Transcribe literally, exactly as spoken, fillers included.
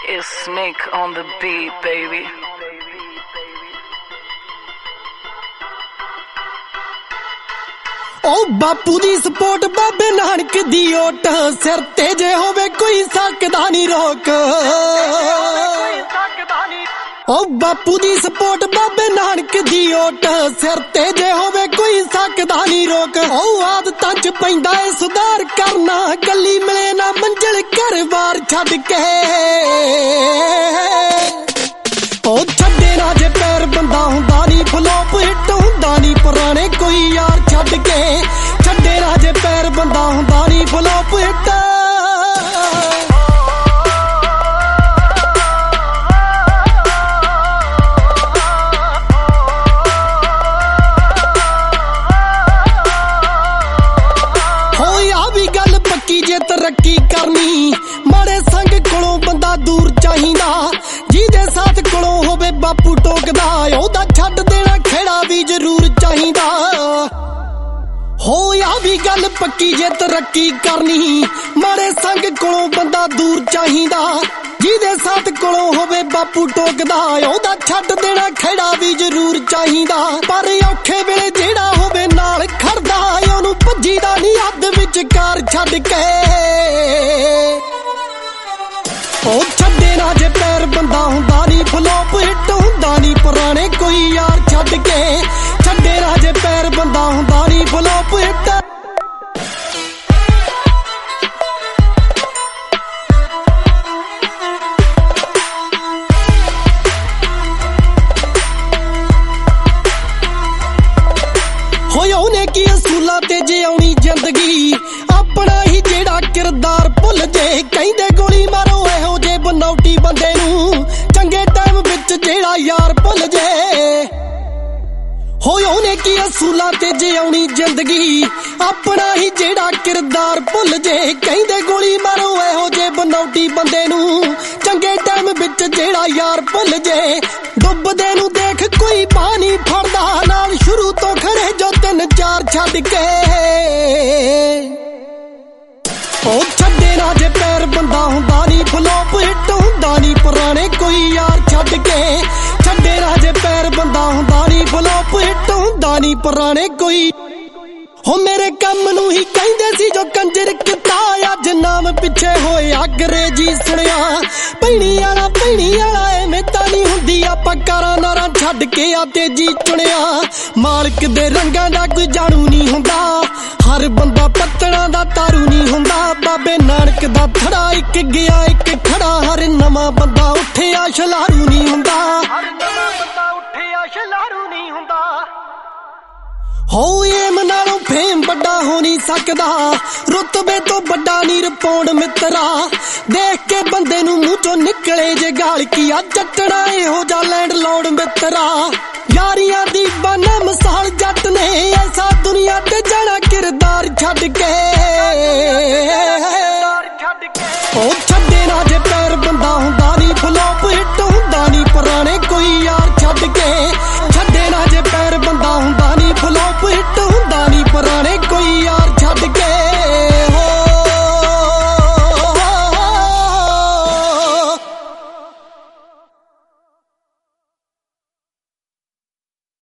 It's Snake on the beat, baby. ओ बापू दी सपोर्ट बाबे नानक दी ओट सिर ते जे होवे कोई सकदा नहीं रोक। ओ बापू दी सपोर्ट बाबे नानक दी ओट सिर ते जे होवे कोई सकदा नहीं रोक। ओ आदतां च पैंदा ए सुधार करना गली मिले ना मंजिल घर बार छड्ड के। ओ छड्डे ना जे पैर बंदा हुंदा नहीं फ्लॉप हिट हुंदा नहीं पुराने कोई यार छड्ड के। छड्डे ना जे पैर बंदा हुंदा नहीं फ्लॉप हिट। तरक्की करनी माड़े संग कोलों बंदा दूर चाहिदा जिहदे साथ कोलों होवे बापू टोकदा ओहदा छड्ड देना खेड़ा भी जरूर चाहिदा। होया भी गल पक्की जे तरक्की करनी माड़े संग कोलों बंदा दूर चाहिदा जिहदे साथ कोलों होवे बापू टोकदा ओहदा छड्ड देना खेड़ा भी जरूर चाहिदा। पर औखे वेले जेड़ा होवे नाल खड़दा ओहनूं भज्जीदा नहीं हद विचकार छड्ड के। ओ छड्डे ना जे पैर बंदा हुंदा नहीं फ्लॉप हिट हुंदा नहीं पुराने कोई यार छड्ड के। छड्डे ना जे पैर बंदा हुंदा नहीं फ्लॉप हिट। होए उहने की असूलां ते जे आउणी जिंदगी अपना ही जेड़ा किरदार भुल जे। कहंदे गोली मारो इहो जे बनौटी बंदे नूं चंगे टाइम विच जेड़ा यार भुल जे। होए उहने की असूलां ते जे आउणी जिंदगी अपना ही जेड़ा किरदार भुल जे। कहंदे गोली मारो इहो जे बनौटी बंदे नूं चंगे टाइम विच जेड़ा यार भुल जे। डुबदे नूं देख कोई पानी फड़दा नाल शुरू तो खड़े जो तीन चार छड्ड के। ओ छड्डे ना जे पैर बंदा हुंदा नहीं फ्लॉप हिट हुंदा नहीं पुराने कोई यार छड्ड के। छड्डे ना जे पैर बंदा हुंदा नहीं फ्लॉप हिट हुंदा नहीं पुराने कोई। हो मेरे कम नूं ही कहंदे सी जो कंजर किता अज नाम पिछे होए अंग्रेजी सुनिया। भैणी आला भैणी आला एवें तां नहीं हुंदी आपां कारां नारां छड्ड के आ तेजी चुनिया। मालक दे रंगां दा कोई जाणू नहीं हुंदा हर बंदा पत्तणा दा तारू नहीं हुंदा। बाबे नानक दा थड़ा इक गया इक खड़ा हर नवां बंदा उठिया छलारू नहीं हुंदा। हर नवां बंदा उठिया छलारू नहीं हुंदा। हो एम नालों फेम बड़ा हो नहीं सकदा रुतबे तो बड़ा नी रिपोर्ट मित्रा। देख के बंदे नूं मूंह चों निकले जे गाल की आ जटड़ा इहो जा लैंड लॉर्ड मित्रा। यारियां दी बाना मिसाल जट